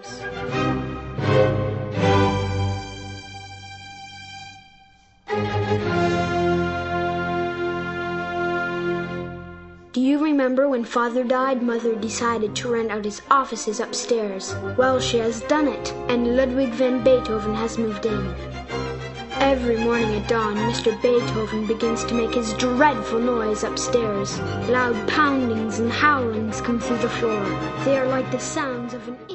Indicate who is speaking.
Speaker 1: house. Do you remember when Father died, Mother decided to rent out his offices upstairs? Well, she has done it, and Ludwig van Beethoven has moved in. Every morning at dawn, Mr. Beethoven begins to make his dreadful noise upstairs. Loud poundings and howlings come through the floor. They are like the sounds of an